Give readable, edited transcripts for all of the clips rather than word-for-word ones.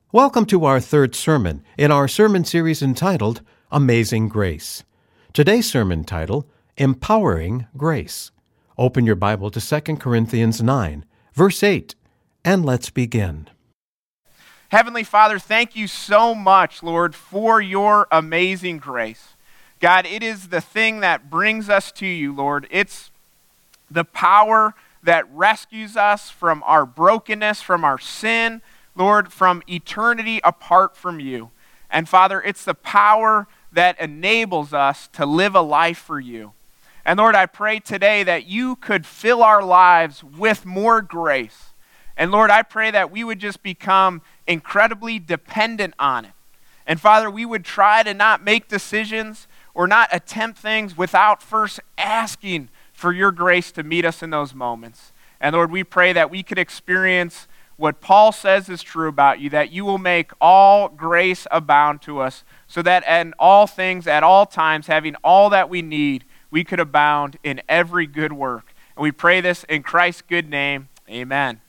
Welcome to our third sermon in our sermon series entitled Amazing Grace. Today's sermon title, Empowering Grace. Open your Bible to 2 Corinthians 9, verse 8, and let's begin. Heavenly Father, thank you so much, Lord, for your amazing grace. God, it is the thing that brings us to you, Lord. It's the power that rescues us from our brokenness, from our sin, Lord, from eternity apart from you. And Father, it's the power that enables us to live a life for you. And Lord, I pray today that you could fill our lives with more grace. And Lord, I pray that we would just become incredibly dependent on it. And Father, we would try to not make decisions or not attempt things without first asking for your grace to meet us in those moments. And Lord, we pray that we could experience what Paul says is true about you, that you will make all grace abound to us, so that in all things, at all times, having all that we need, we could abound in every good work. And we pray this in Christ's good name. Amen.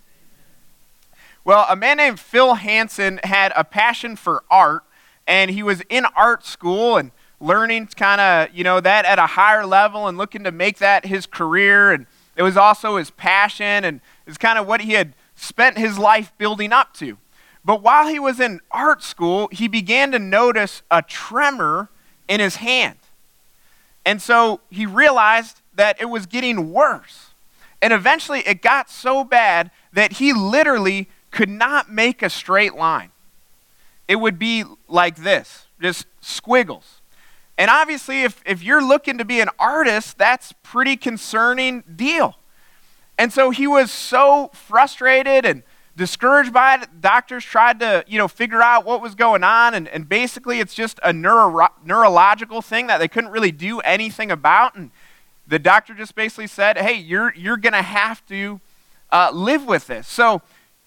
Well, a man named Phil Hansen had a passion for art, and he was in art school and learning kind of, that at a higher level and looking to make that his career. And it was also his passion, and it's kind of what he had spent his life building up to. But while he was in art school, he began to notice a tremor in his hand. And so he realized that it was getting worse. And eventually it got so bad that he literally could not make a straight line. It would be like this, just squiggles. And obviously if you're looking to be an artist, that's a pretty concerning deal. And so he was so frustrated and discouraged by it. Doctors tried to, figure out what was going on. And basically it's just a neurological thing that they couldn't really do anything about. And the doctor just basically said, hey, you're going to have to live with this. So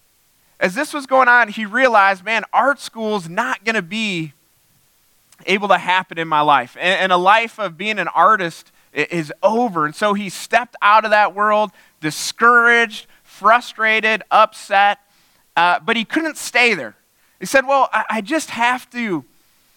as this was going on, he realized, man, art school's not going to be able to happen in my life. And a life of being an artist is over. And so he stepped out of that world, discouraged, frustrated, upset, but he couldn't stay there. He said, well, I have to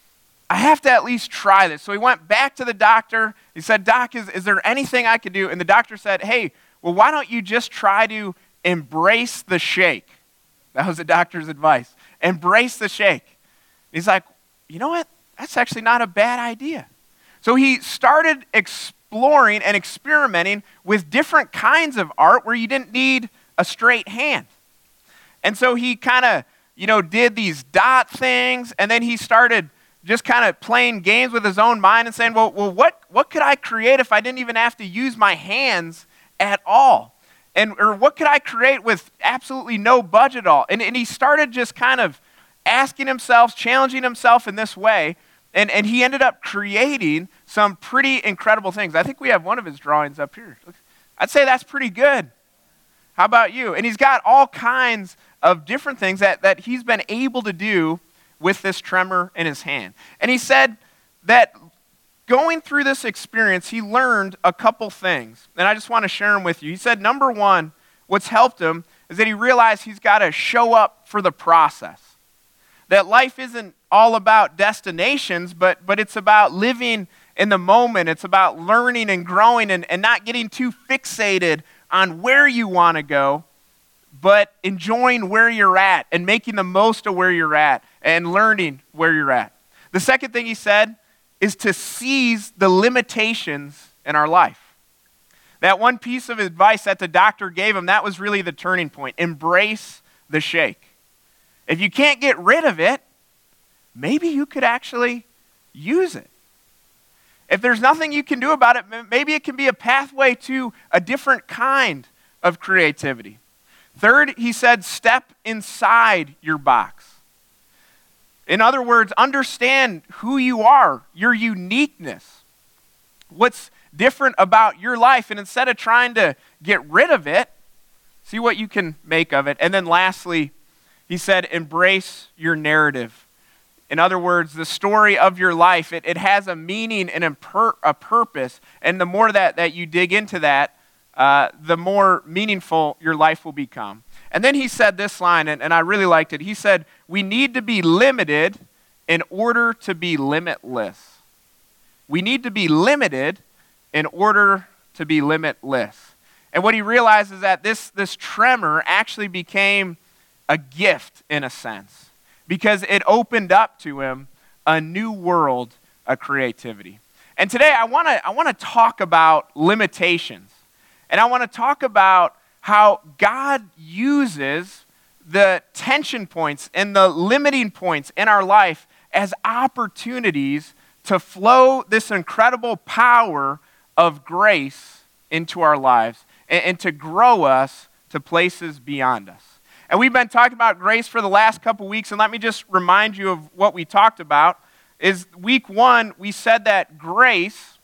at least try this. So he went back to the doctor. He said, Doc, is there anything I could do? And the doctor said, hey, well, why don't you just try to embrace the shake? That was the doctor's advice. Embrace the shake. He's like, you know what? That's actually not a bad idea. So he started exploring and experimenting with different kinds of art where you didn't need a straight hand. And so he kind of, did these dot things, and then he started just kind of playing games with his own mind and saying, well, what could I create if I didn't even have to use my hands at all? Or what could I create with absolutely no budget at all? And he started just kind of asking himself, challenging himself in this way. And he ended up creating some pretty incredible things. I think we have one of his drawings up here. I'd say that's pretty good. How about you? And he's got all kinds of different things that he's been able to do with this tremor in his hand. And he said that going through this experience, he learned a couple things. And I just want to share them with you. He said, number one, what's helped him is that he realized he's got to show up for the process. That life isn't all about destinations, but it's about living in the moment. It's about learning and growing and not getting too fixated on where you want to go, but enjoying where you're at and making the most of where you're at and learning where you're at. The second thing he said is to seize the limitations in our life. That one piece of advice that the doctor gave him, that was really the turning point. Embrace the shake. If you can't get rid of it, maybe you could actually use it. If there's nothing you can do about it, maybe it can be a pathway to a different kind of creativity. Third, he said, step inside your box. In other words, understand who you are, your uniqueness, what's different about your life, and instead of trying to get rid of it, see what you can make of it. And then lastly, he said, embrace your narrative. In other words, the story of your life, it has a meaning and a purpose. And the more that you dig into that, the more meaningful your life will become. And then he said this line, and I really liked it. He said, we need to be limited in order to be limitless. We need to be limited in order to be limitless. And what he realized is that this tremor actually became a gift in a sense, because it opened up to him a new world of creativity. And today I want to talk about limitations. And I want to talk about how God uses the tension points and the limiting points in our life as opportunities to flow this incredible power of grace into our lives and to grow us to places beyond us. And we've been talking about grace for the last couple weeks, and let me just remind you of what we talked about. Is week 1, we said that grace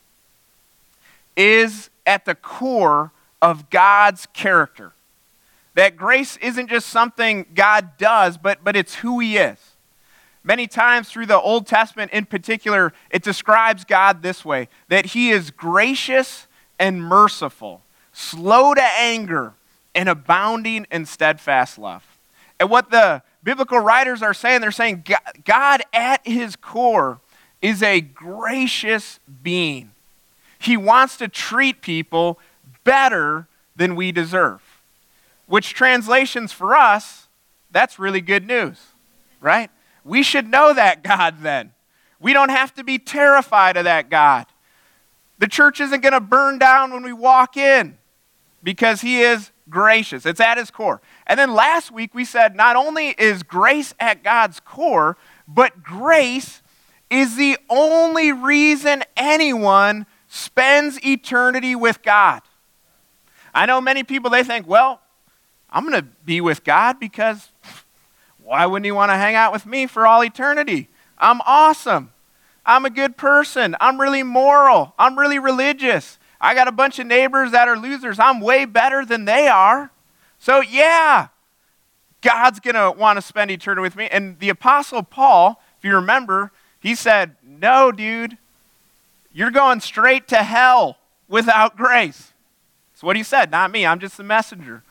is at the core of God's character. That grace isn't just something God does, but it's who he is. Many times through the Old Testament in particular, it describes God this way, that he is gracious and merciful, slow to anger, and abounding in steadfast love. And what the biblical writers are saying, they're saying God at his core is a gracious being. He wants to treat people better than we deserve. Which translations for us, that's really good news, right? We should know that God then. We don't have to be terrified of that God. The church isn't going to burn down when we walk in because he is gracious. It's at his core. And then last week we said not only is grace at God's core, but grace is the only reason anyone spends eternity with God. I know many people, they think, well, I'm going to be with God because why wouldn't he want to hang out with me for all eternity? I'm awesome. I'm a good person. I'm really moral. I'm really religious. I got a bunch of neighbors that are losers. I'm way better than they are. So yeah, God's going to want to spend eternity with me. And the Apostle Paul, if you remember, he said, no, dude, you're going straight to hell without grace. That's what he said, not me. I'm just the messenger.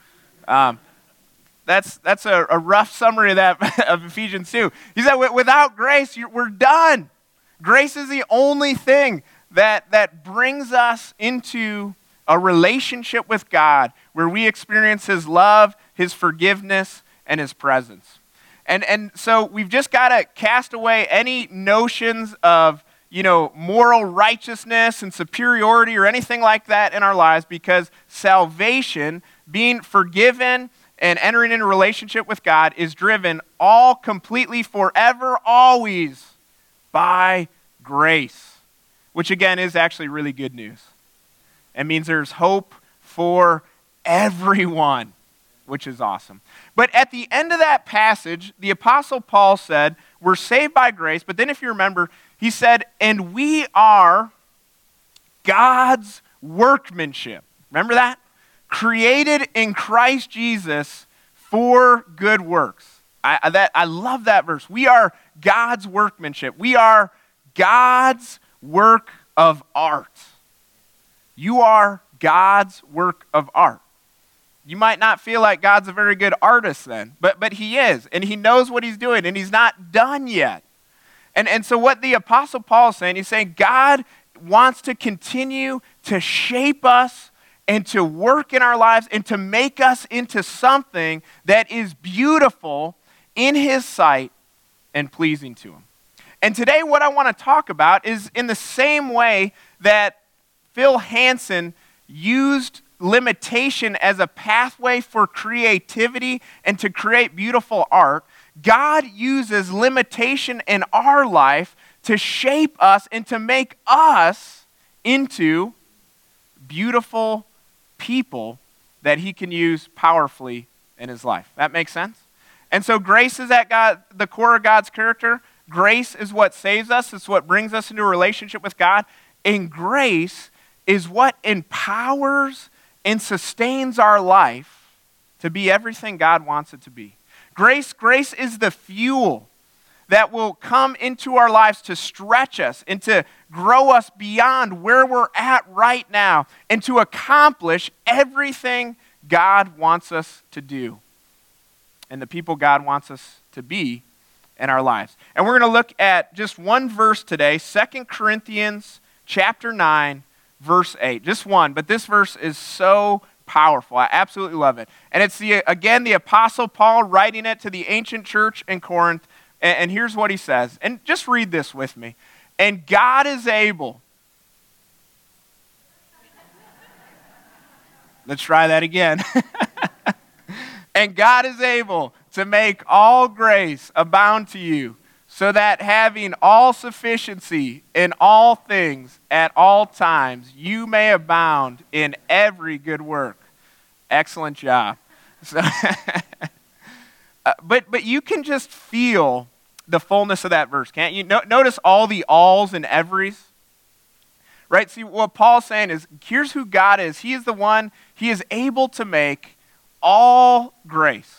That's a rough summary of that of Ephesians 2. He said, without grace, we're done. Grace is the only thing that brings us into a relationship with God where we experience his love, his forgiveness, and his presence. And so we've just got to cast away any notions of, moral righteousness and superiority or anything like that in our lives, because salvation, being forgiven and entering into a relationship with God, is driven all completely forever, always by grace, which again is actually really good news. It means there's hope for everyone, which is awesome. But at the end of that passage, the Apostle Paul said, we're saved by grace, but then if you remember, he said, and we are God's workmanship. Remember that? Created in Christ Jesus for good works. I love that verse. We are God's workmanship. We are God's work of art. You are God's work of art. You might not feel like God's a very good artist then, but he is, and he knows what he's doing, and he's not done yet. And so what the Apostle Paul is saying, he's saying God wants to continue to shape us and to work in our lives and to make us into something that is beautiful in his sight and pleasing to him. And today what I want to talk about is in the same way that Phil Hansen used limitation as a pathway for creativity and to create beautiful art, God uses limitation in our life to shape us and to make us into beautiful people that he can use powerfully in his life. That makes sense? And so grace is at the core of God's character. Grace is what saves us. It's what brings us into a relationship with God. And grace is what empowers and sustains our life to be everything God wants it to be. Grace is the fuel that will come into our lives to stretch us and to grow us beyond where we're at right now and to accomplish everything God wants us to do. and the people God wants us to be in our lives. And we're going to look at just one verse today, 2 Corinthians chapter 9, verse 8. Just one, but this verse is so powerful. I absolutely love it. And it's, again, the Apostle Paul writing it to the ancient church in Corinth. And here's what he says. And just read this with me. And God is able. Let's try that again. And God is able to make all grace abound to you, so that having all sufficiency in all things at all times, you may abound in every good work. Excellent job. So, but you can just feel the fullness of that verse, can't you? Notice all the alls and everys. Right? See, what Paul's saying is, here's who God is. He is the one, he is able to make all grace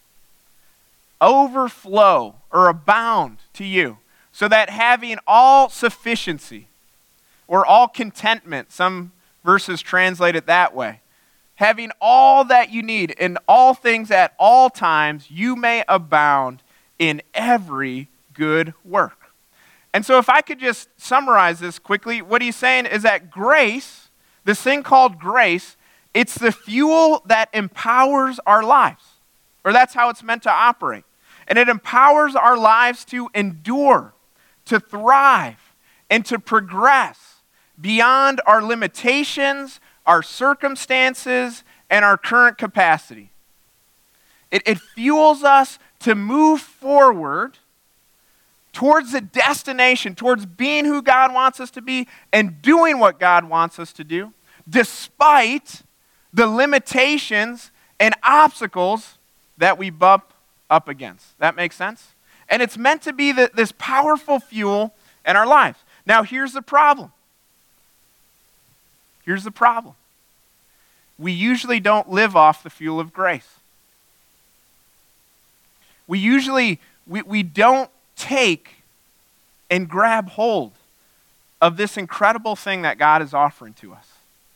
overflow or abound to you, so that having all sufficiency or all contentment, some verses translate it that way, having all that you need in all things at all times, you may abound in every good work. And so if I could just summarize this quickly, what he's saying is that grace, this thing called grace, it's the fuel that empowers our lives. Or that's how it's meant to operate. And it empowers our lives to endure, to thrive, and to progress beyond our limitations, our circumstances, and our current capacity. It fuels us to move forward towards the destination, towards being who God wants us to be and doing what God wants us to do, despite the limitations and obstacles that we bump up against. That makes sense? And it's meant to be this powerful fuel in our lives. Now, here's the problem. Here's the problem. We usually don't live off the fuel of grace. We don't take and grab hold of this incredible thing that God is offering to us.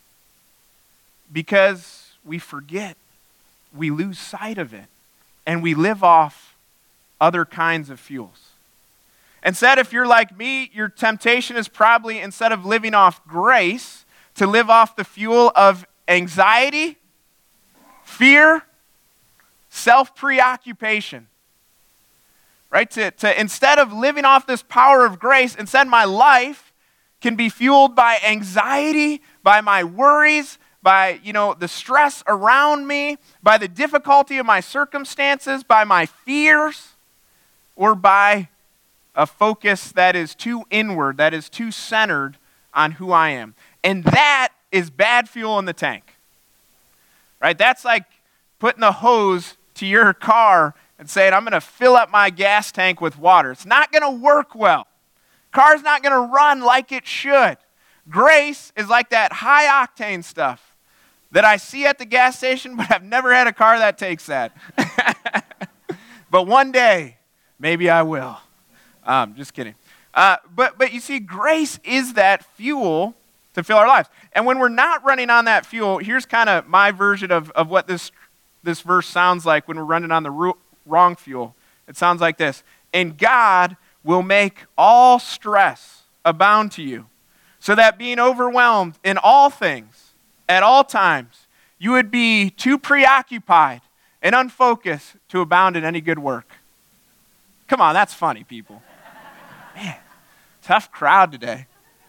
Because we forget, we lose sight of it, and we live off other kinds of fuels. Instead, if you're like me, your temptation is probably, instead of living off grace, to live off the fuel of anxiety, fear, self-preoccupation. Right? To instead of living off this power of grace, instead my life can be fueled by anxiety, by my worries, by, the stress around me, by the difficulty of my circumstances, by my fears, or by a focus that is too inward, that is too centered on who I am. And that is bad fuel in the tank. Right? That's like putting the hose to your car and saying, I'm going to fill up my gas tank with water. It's not going to work well. Car's not going to run like it should. Grace is like that high-octane stuff that I see at the gas station, but I've never had a car that takes that. But one day, maybe I will. Just kidding. But you see, grace is that fuel to fill our lives. And when we're not running on that fuel, here's kind of my version of what this verse sounds like when we're running on the wrong fuel. It sounds like this. And God will make all stress abound to you, so that being overwhelmed in all things, at all times, you would be too preoccupied and unfocused to abound in any good work. Come on, that's funny, people. Man, tough crowd today.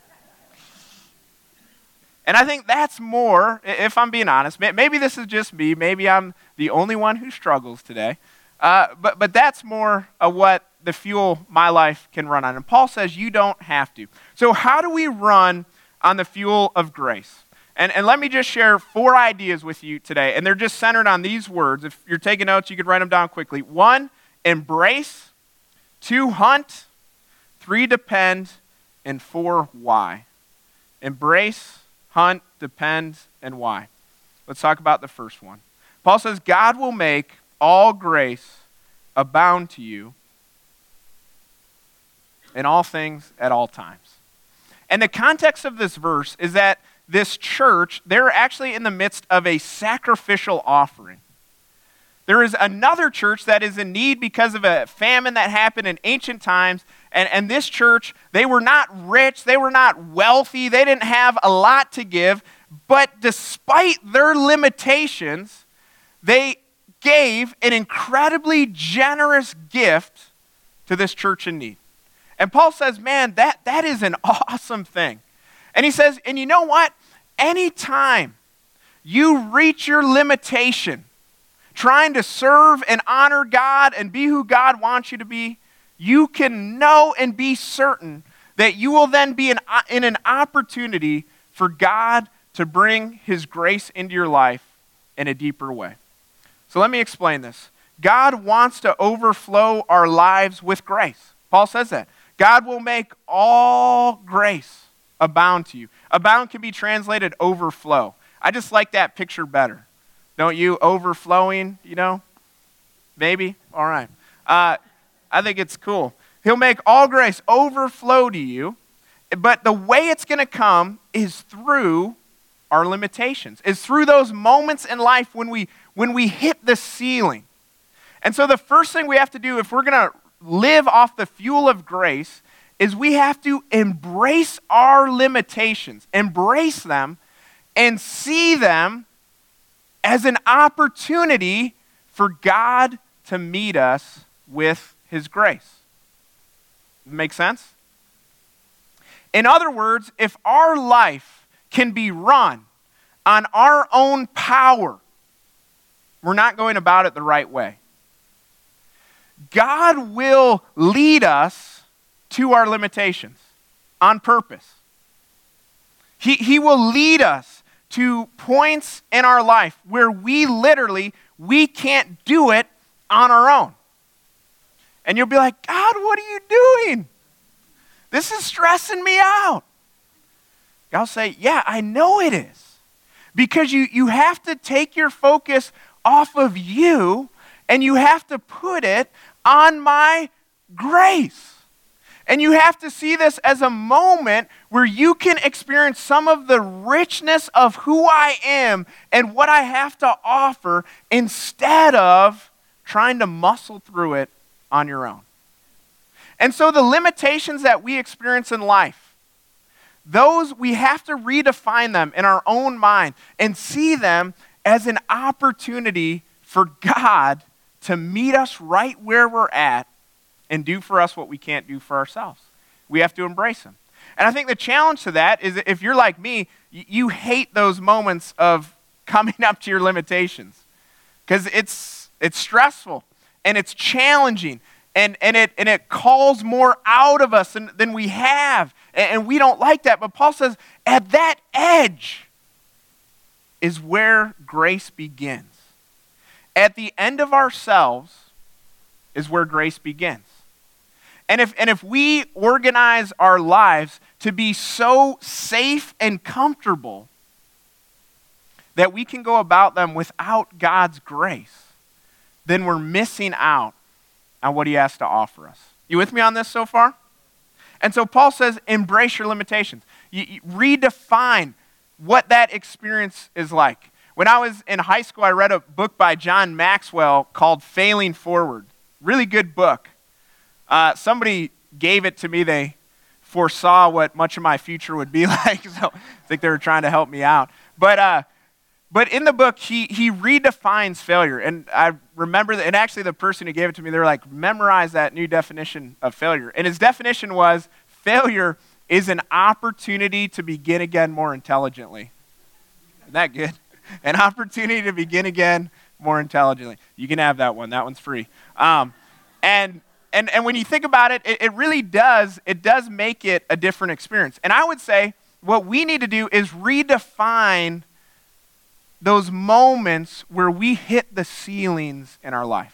And I think that's more, if I'm being honest, maybe this is just me, maybe I'm the only one who struggles today, but that's more of what the fuel my life can run on. And Paul says you don't have to. So how do we run on the fuel of grace? And let me just share 4 ideas with you today, and they're just centered on these words. If you're taking notes, you could write them down quickly. 1, embrace. 2, hunt. 3, depend. And 4, why. Embrace, hunt, depend, and why. Let's talk about the first one. Paul says, God will make all grace abound to you in all things at all times. And the context of this verse is that this church, they're actually in the midst of a sacrificial offering. There is another church that is in need because of a famine that happened in ancient times. And this church, they were not rich, they were not wealthy, they didn't have a lot to give. But despite their limitations, they gave an incredibly generous gift to this church in need. And Paul says, man, that is an awesome thing. And he says, and you know what? Anytime you reach your limitation, trying to serve and honor God and be who God wants you to be, you can know and be certain that you will then be in an opportunity for God to bring his grace into your life in a deeper way. So let me explain this. God wants to overflow our lives with grace. Paul says that. God will make all grace abound to you. Abound can be translated overflow. I just like that picture better. Don't you? Overflowing, Maybe? All right. I think it's cool. He'll make all grace overflow to you, but the way it's going to come is through our limitations. Is through those moments in life when we hit the ceiling. And so the first thing we have to do if we're going to live off the fuel of grace is we have to embrace our limitations, embrace them, and see them as an opportunity for God to meet us with his grace. Make sense? In other words, if our life can be run on our own power, we're not going about it the right way. God will lead us to our limitations on purpose. He will lead us to points in our life where we can't do it on our own. And you'll be like, God, what are you doing? This is stressing me out. God'll say, yeah, I know it is. Because you have to take your focus off of you and you have to put it on my grace. And you have to see this as a moment where you can experience some of the richness of who I am and what I have to offer instead of trying to muscle through it on your own. And so the limitations that we experience in life, those we have to redefine them in our own mind and see them as an opportunity for God to meet us right where we're at and do for us what we can't do for ourselves. We have to embrace them. And I think the challenge to that is that if you're like me, you hate those moments of coming up to your limitations because it's stressful and it's challenging and it calls more out of us than we have. And we don't like that. But Paul says at that edge is where grace begins. At the end of ourselves is where grace begins. And if we organize our lives to be so safe and comfortable that we can go about them without God's grace, then we're missing out on what he has to offer us. You with me on this so far? And so Paul says, embrace your limitations. You redefine what that experience is like. When I was in high school, I read a book by John Maxwell called Failing Forward. Really good book. Somebody gave it to me. They foresaw what much of my future would be like, so I think they were trying to help me out. But in the book, he redefines failure. And I remember that, and actually the person who gave it to me, they were like, memorize that new definition of failure. And his definition was, failure is an opportunity to begin again more intelligently. Isn't that good? An opportunity to begin again more intelligently. You can have that one. That one's free. And when you think about it, it really does make it a different experience. And I would say what we need to do is redefine those moments where we hit the ceilings in our life.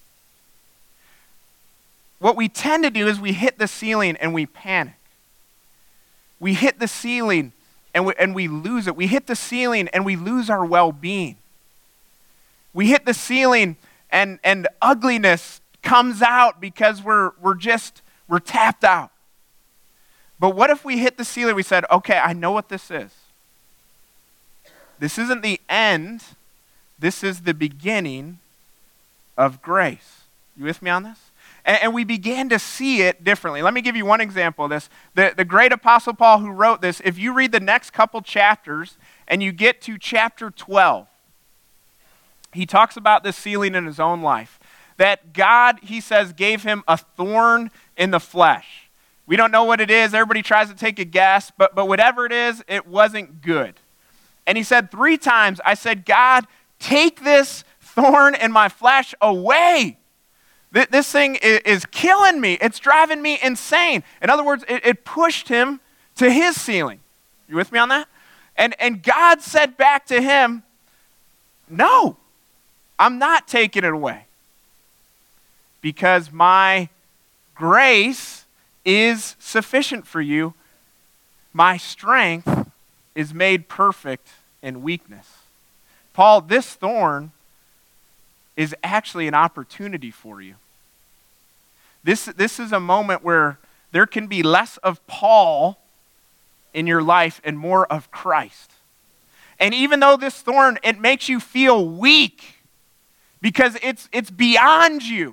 What we tend to do is we hit the ceiling and we panic. We hit the ceiling and we lose it. We hit the ceiling and we lose our well-being. We hit the ceiling and ugliness comes out because we're tapped out. But what if we hit the ceiling, we said, okay, I know what this is. This isn't the end. This is the beginning of grace. You with me on this? And we began to see it differently. Let me give you one example of this. The great Apostle Paul who wrote this, if you read the next couple chapters and you get to chapter 12, he talks about this sealing in his own life. That God, he says, gave him a thorn in the flesh. We don't know what it is. Everybody tries to take a guess, but whatever it is, it wasn't good. And he said 3 times, I said, God, take this thorn in my flesh away. This thing is killing me. It's driving me insane. In other words, it pushed him to his ceiling. You with me on that? And God said back to him, no, I'm not taking it away. Because my grace is sufficient for you. My strength is made perfect in weakness. Paul, this thorn is actually an opportunity for you. This is a moment where there can be less of Paul in your life and more of Christ. And even though this thorn, it makes you feel weak because it's beyond you,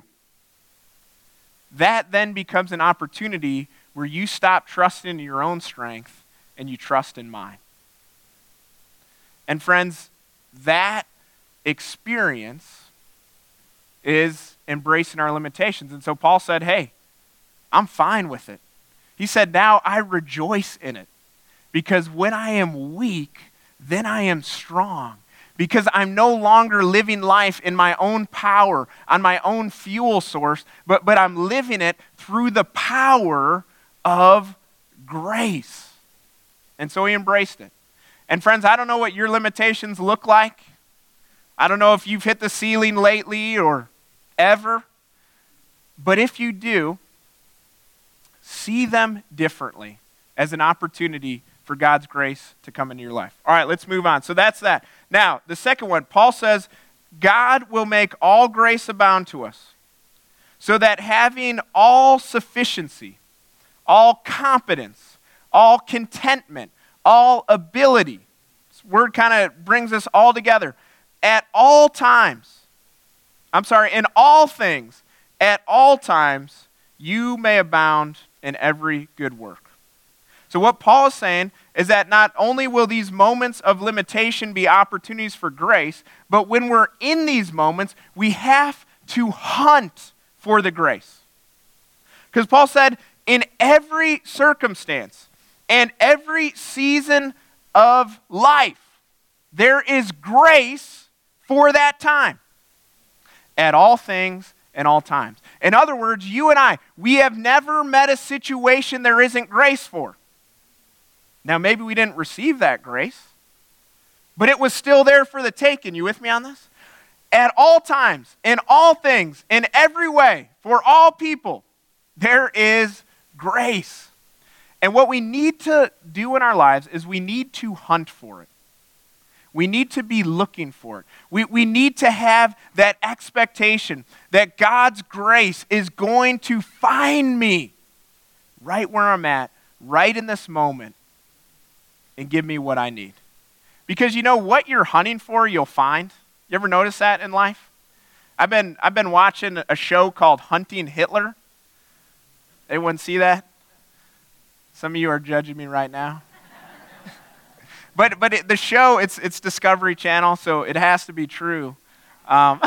that then becomes an opportunity where you stop trusting in your own strength and you trust in mine. And friends, that experience is embracing our limitations. And so Paul said, hey, I'm fine with it. He said, now I rejoice in it. Because when I am weak, then I am strong. Because I'm no longer living life in my own power, on my own fuel source, but I'm living it through the power of grace. And so he embraced it. And friends, I don't know what your limitations look like. I don't know if you've hit the ceiling lately or ever. But if you do, see them differently as an opportunity for God's grace to come into your life. All right, let's move on. So that's that. Now, the second one, Paul says, God will make all grace abound to us, so that having all sufficiency, all competence, all contentment, all ability, this word kind of brings us all together, in all things, at all times, you may abound in every good work. So what Paul is saying is that not only will these moments of limitation be opportunities for grace, but when we're in these moments, we have to hunt for the grace. Because Paul said, in every circumstance and every season of life, there is grace for that time. At all things and all times. In other words, you and I, we have never met a situation there isn't grace for. Now, maybe we didn't receive that grace, but it was still there for the taking. You with me on this? At all times, in all things, in every way, for all people, there is grace. And what we need to do in our lives is we need to hunt for it. We need to be looking for it. We need to have that expectation that God's grace is going to find me right where I'm at, right in this moment, and give me what I need. Because you know what you're hunting for, you'll find. You ever notice that in life? I've been watching a show called Hunting Hitler. Anyone see that? Some of you are judging me right now. But the show, it's Discovery Channel, so it has to be true. But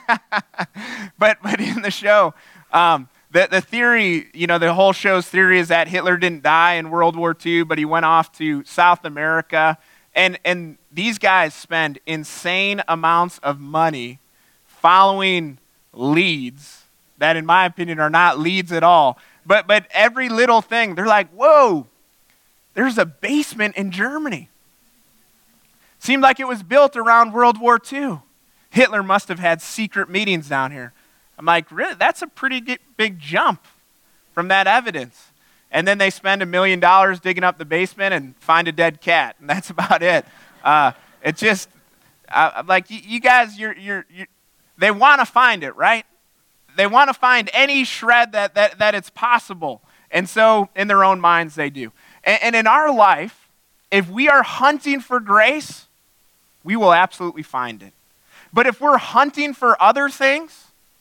in the show, the theory, the whole show's theory is that Hitler didn't die in World War II, but he went off to South America. And these guys spend insane amounts of money following leads that, in my opinion, are not leads at all. But every little thing, they're like, whoa, there's a basement in Germany. Seemed like it was built around World War II. Hitler must have had secret meetings down here. I'm like, really? That's a pretty big jump from that evidence. And then they spend $1 million digging up the basement and find a dead cat, and that's about it. It's just, like, you guys, they want to find it, right? They want to find any shred that it's possible. And so, in their own minds, they do. And in our life, if we are hunting for grace, we will absolutely find it. But if we're hunting for other things,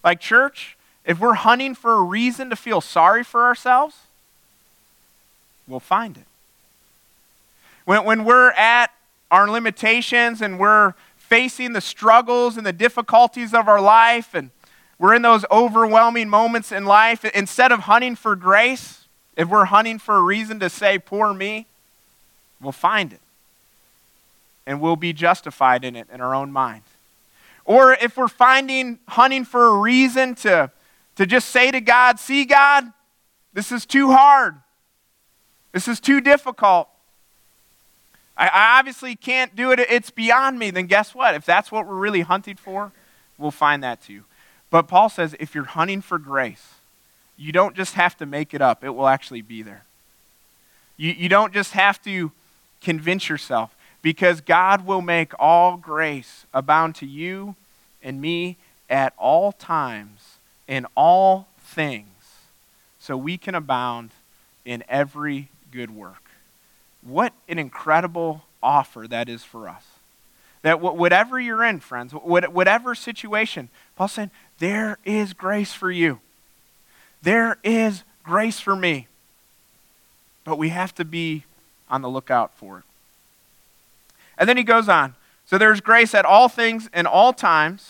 Like, church, if we're hunting for a reason to feel sorry for ourselves, we'll find it. When we're at our limitations and we're facing the struggles and the difficulties of our life and we're in those overwhelming moments in life, instead of hunting for grace, if we're hunting for a reason to say, poor me, we'll find it. And we'll be justified in it in our own mind. Or if we're hunting for a reason to just say to God, see God, this is too hard. This is too difficult. I obviously can't do it. It's beyond me. Then guess what? If that's what we're really hunting for, we'll find that too. But Paul says if you're hunting for grace, you don't just have to make it up. It will actually be there. You don't just have to convince yourself, because God will make all grace abound to you and me at all times in all things, so we can abound in every good work. What an incredible offer that is for us. That whatever you're in, friends, whatever situation, Paul's saying, there is grace for you. There is grace for me. But we have to be on the lookout for it. And then he goes on. So there's grace at all things and all times,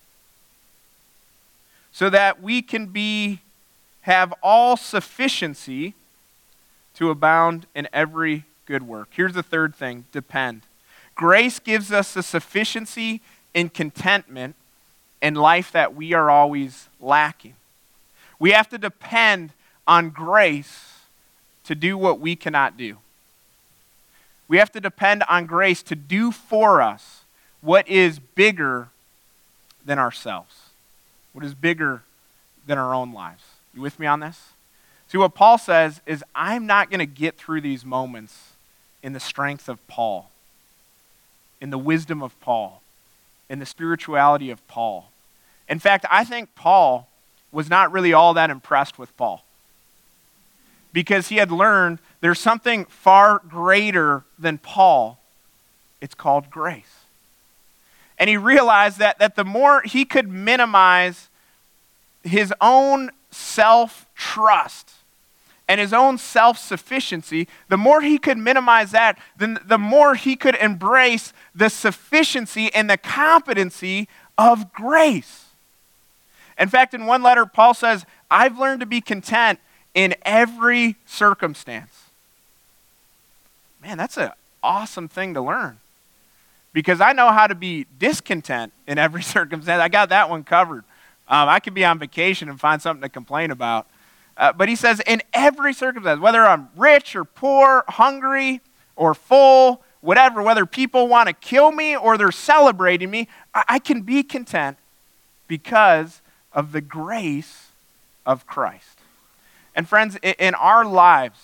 so that we can have all sufficiency to abound in every good work. Here's the third thing, depend. Grace gives us the sufficiency and contentment in life that we are always lacking. We have to depend on grace to do what we cannot do. We have to depend on grace to do for us what is bigger than ourselves, what is bigger than our own lives. You with me on this? See, what Paul says is, I'm not going to get through these moments in the strength of Paul, in the wisdom of Paul, in the spirituality of Paul. In fact, I think Paul was not really all that impressed with Paul, because he had learned there's something far greater than Paul. It's called grace. And he realized that the more he could minimize his own self-trust and his own self-sufficiency, the more he could minimize that, then the more he could embrace the sufficiency and the competency of grace. In fact, in one letter, Paul says, I've learned to be content in every circumstance. Man, that's an awesome thing to learn, because I know how to be discontent in every circumstance. I got that one covered. I could be on vacation and find something to complain about. But he says, in every circumstance, whether I'm rich or poor, hungry or full, whatever, whether people want to kill me or they're celebrating me, I can be content because of the grace of Christ. And friends, in our lives,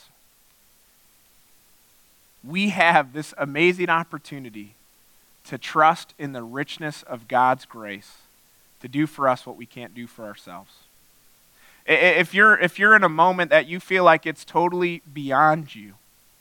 we have this amazing opportunity to trust in the richness of God's grace to do for us what we can't do for ourselves. If you're in a moment that you feel like it's totally beyond you,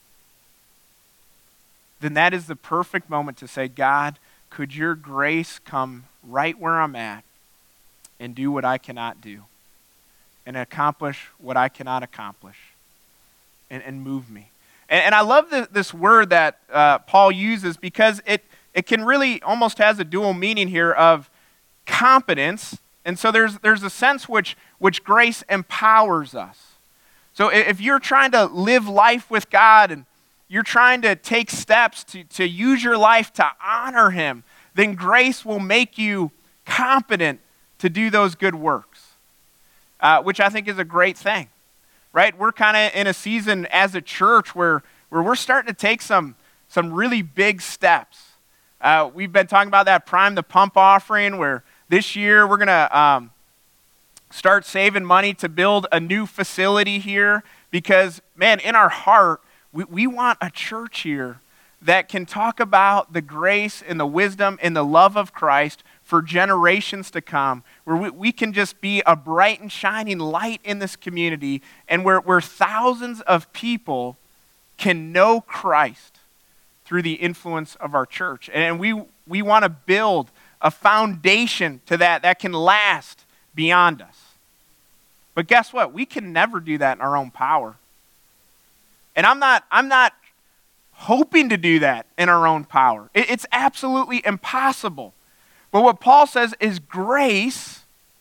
then that is the perfect moment to say, God, could your grace come right where I'm at and do what I cannot do, and accomplish what I cannot accomplish, and move me. And I love this word that Paul uses, because it can really almost has a dual meaning here of competence. And so there's a sense which grace empowers us. So if you're trying to live life with God and you're trying to take steps to use your life to honor him, then grace will make you competent to do those good works, which I think is a great thing, right? We're kind of in a season as a church where we're starting to take some really big steps. We've been talking about that Prime the Pump offering, where this year we're going to start saving money to build a new facility here, because, man, in our heart, we want a church here that can talk about the grace and the wisdom and the love of Christ for generations to come, where we can just be a bright and shining light in this community, and where thousands of people can know Christ through the influence of our church. And we want to build a foundation to that can last beyond us. But guess what? We can never do that in our own power. And I'm not hoping to do that in our own power. It's absolutely impossible. But what Paul says is grace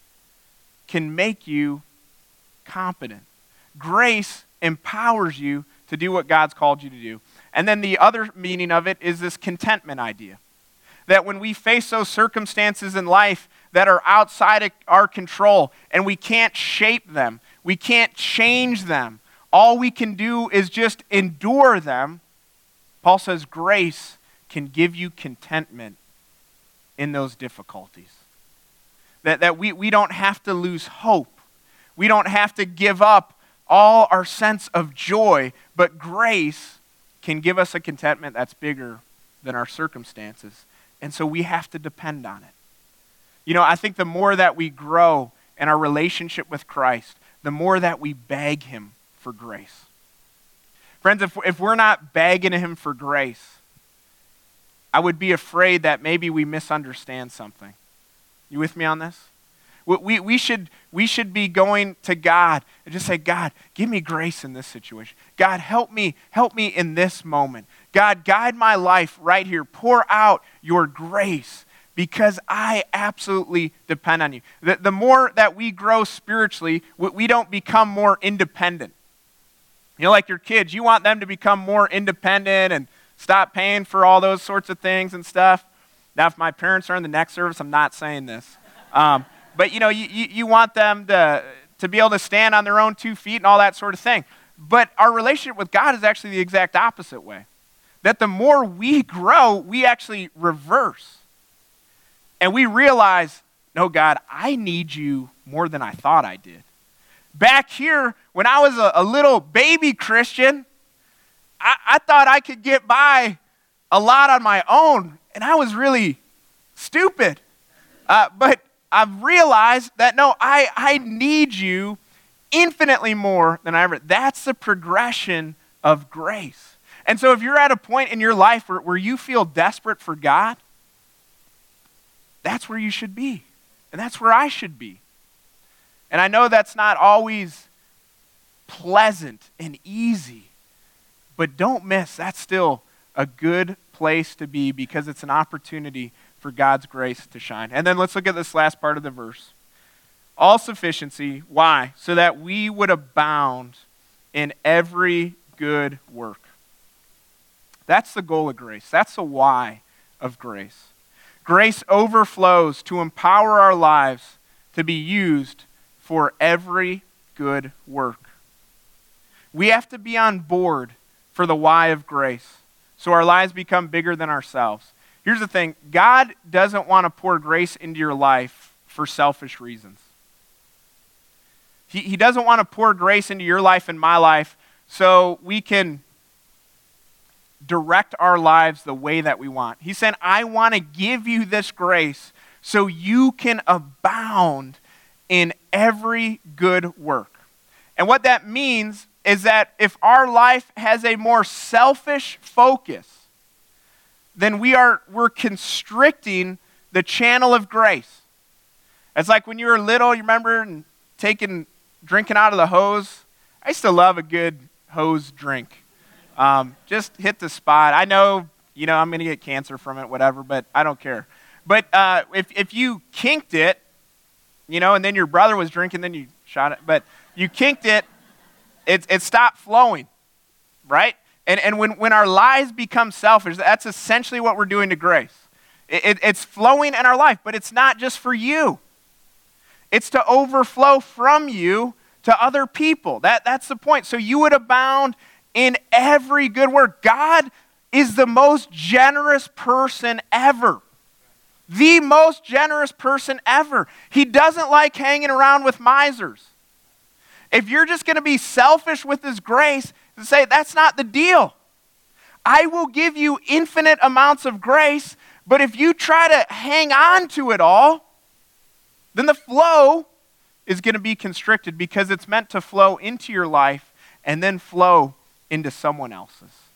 can make you competent. Grace empowers you to do what God's called you to do. And then the other meaning of it is this contentment idea. That when we face those circumstances in life that are outside of our control and we can't shape them, we can't change them, all we can do is just endure them, Paul says grace can give you contentment in those difficulties. That we don't have to lose hope. We don't have to give up all our sense of joy, but grace can give us a contentment that's bigger than our circumstances. And so we have to depend on it. You know, I think the more that we grow in our relationship with Christ, the more that we beg him for grace. Friends, if we're not begging him for grace, I would be afraid that maybe we misunderstand something. You with me on this? We should be going to God and just say, God, give me grace in this situation. God, help me in this moment. God, guide my life right here. Pour out your grace because I absolutely depend on you. The more that we grow spiritually, we don't become more independent. You know, like your kids, you want them to become more independent and stop paying for all those sorts of things and stuff. Now, if my parents are in the next service, I'm not saying this. But, you know, you want them to be able to stand on their own 2 feet and all that sort of thing. But our relationship with God is actually the exact opposite way. That the more we grow, we actually reverse. And we realize, no, God, I need you more than I thought I did. Back here, when I was a little baby Christian, I thought I could get by a lot on my own, and I was really stupid. But I've realized that, no, I need you infinitely more than I ever. That's the progression of grace. And so if you're at a point in your life where you feel desperate for God, that's where you should be. And that's where I should be. And I know that's not always pleasant and easy, but don't miss, that's still a good place to be because it's an opportunity for God's grace to shine. And then let's look at this last part of the verse. All sufficiency, why? So that we would abound in every good work. That's the goal of grace. That's the why of grace. Grace overflows to empower our lives to be used for every good work. We have to be on board for the why of grace, so our lives become bigger than ourselves. Here's the thing, God doesn't want to pour grace into your life for selfish reasons. He doesn't want to pour grace into your life and my life so we can direct our lives the way that we want. He's saying, I want to give you this grace so you can abound in every good work. And what that means is that if our life has a more selfish focus, then we're constricting the channel of grace. It's like when you were little, you remember drinking out of the hose. I used to love a good hose drink. Just hit the spot. I know, I'm going to get cancer from it, whatever, but I don't care. But if you kinked it, and then your brother was drinking, then you shot it, but you kinked it, it stopped flowing, right? And when our lives become selfish, that's essentially what we're doing to grace. It's flowing in our life, but it's not just for you. It's to overflow from you to other people. That's the point. So you would abound in every good work. God is the most generous person ever. The most generous person ever. He doesn't like hanging around with misers. If you're just going to be selfish with his grace, to say that's not the deal. I will give you infinite amounts of grace, but if you try to hang on to it all, then the flow is going to be constricted because it's meant to flow into your life and then flow into someone else's.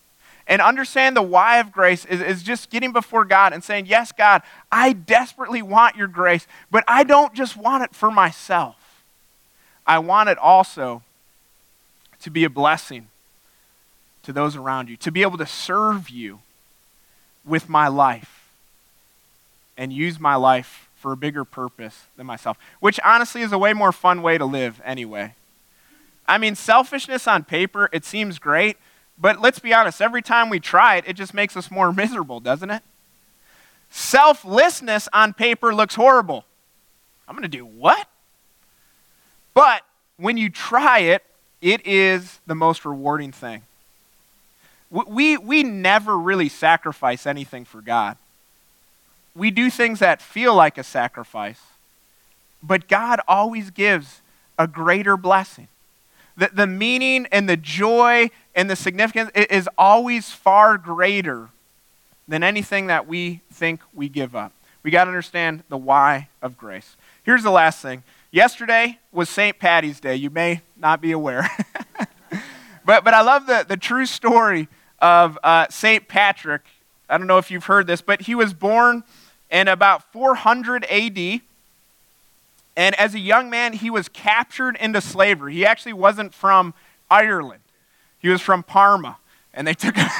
And understand the why of grace is just getting before God and saying, yes, God, I desperately want your grace, but I don't just want it for myself. I want it also to be a blessing to those around you, to be able to serve you with my life and use my life for a bigger purpose than myself, which honestly is a way more fun way to live anyway. I mean, selfishness on paper, it seems great, but let's be honest, every time we try it, it just makes us more miserable, doesn't it? Selflessness on paper looks horrible. I'm going to do what? But when you try it, it is the most rewarding thing. We never really sacrifice anything for God. We do things that feel like a sacrifice, but God always gives a greater blessing. The meaning and the joy and the significance is always far greater than anything that we think we give up. We got to understand the why of grace. Here's the last thing. Yesterday was St. Patty's Day. You may not be aware. but I love the true story of St. Patrick. I don't know if you've heard this, but he was born in about 400 AD. And as a young man, he was captured into slavery. He actually wasn't from Ireland. He was from Parma. And they took him.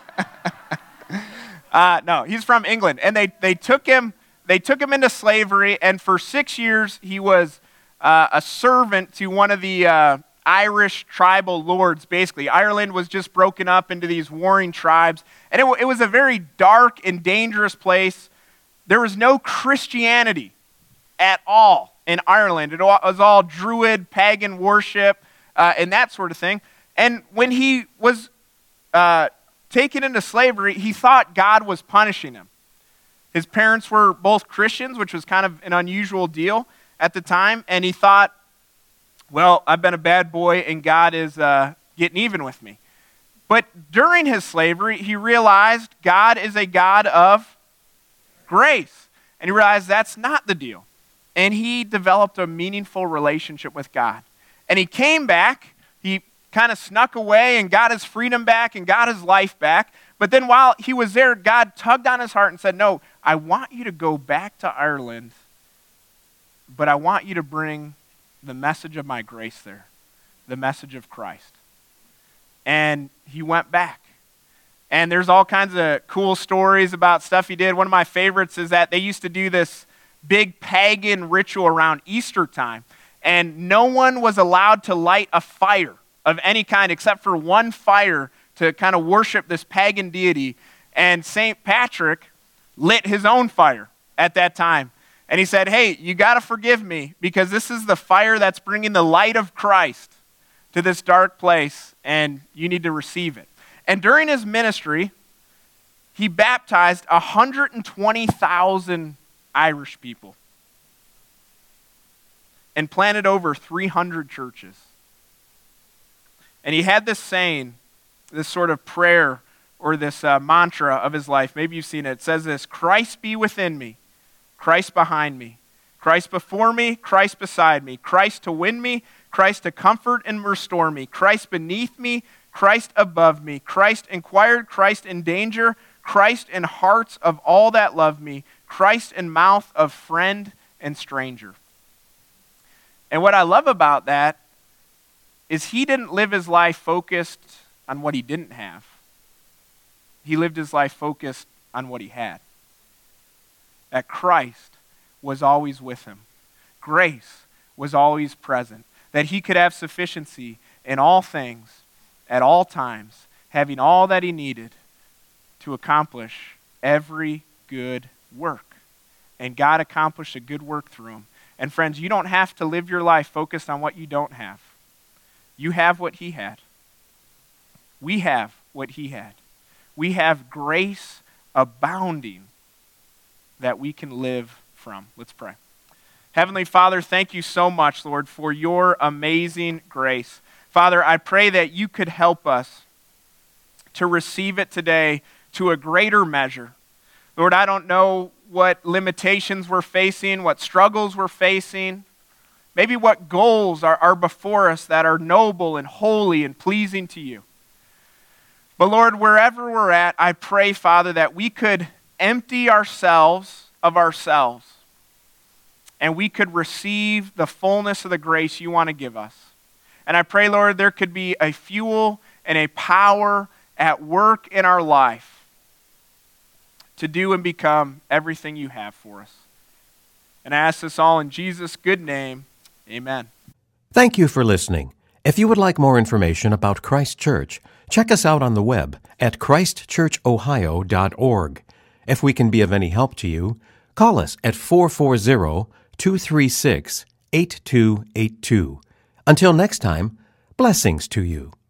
No, he's from England. And they took him into slavery. And for 6 years, he was a servant to one of the Irish tribal lords, basically. Ireland was just broken up into these warring tribes. And it was a very dark and dangerous place. There was no Christianity at all in Ireland. It was all Druid, pagan worship, and that sort of thing. And when he was taken into slavery, he thought God was punishing him. His parents were both Christians, which was kind of an unusual deal at the time, and he thought, well, I've been a bad boy, and God is getting even with me. But during his slavery, he realized God is a God of grace, and he realized that's not the deal. And he developed a meaningful relationship with God. And he came back, he kind of snuck away and got his freedom back and got his life back. But then while he was there, God tugged on his heart and said, no, I want you to go back to Ireland, but I want you to bring the message of my grace there, the message of Christ. And he went back. And there's all kinds of cool stories about stuff he did. One of my favorites is that they used to do this big pagan ritual around Easter time. And no one was allowed to light a fire of any kind except for one fire to kind of worship this pagan deity. And St. Patrick lit his own fire at that time. And he said, hey, you got to forgive me because this is the fire that's bringing the light of Christ to this dark place, and you need to receive it. And during his ministry, he baptized 120,000 Irish people and planted over 300 churches. And he had this saying, this sort of prayer or this mantra of his life. Maybe you've seen it. It says this: Christ be within me, Christ behind me, Christ before me, Christ beside me, Christ to win me, Christ to comfort and restore me, Christ beneath me, Christ above me, Christ inquired, Christ in danger, Christ in hearts of all that love me, Christ in mouth of friend and stranger. And what I love about that is he didn't live his life focused on what he didn't have. He lived his life focused on what he had. That Christ was always with him. Grace was always present. That he could have sufficiency in all things, at all times, having all that he needed to accomplish every good work. And God accomplished a good work through him. And friends, you don't have to live your life focused on what you don't have. You have what he had. We have what he had. We have grace abounding that we can live from. Let's pray. Heavenly Father, thank you so much, Lord, for your amazing grace. Father, I pray that you could help us to receive it today to a greater measure. Lord, I don't know what limitations we're facing, what struggles we're facing, maybe what goals are before us that are noble and holy and pleasing to you. But Lord, wherever we're at, I pray, Father, that we could empty ourselves of ourselves and we could receive the fullness of the grace you want to give us. And I pray, Lord, there could be a fuel and a power at work in our life to do and become everything you have for us. And I ask this all in Jesus' good name. Amen. Thank you for listening. If you would like more information about Christ Church, check us out on the web at christchurchohio.org. If we can be of any help to you, call us at 440-236-8282. Until next time, blessings to you.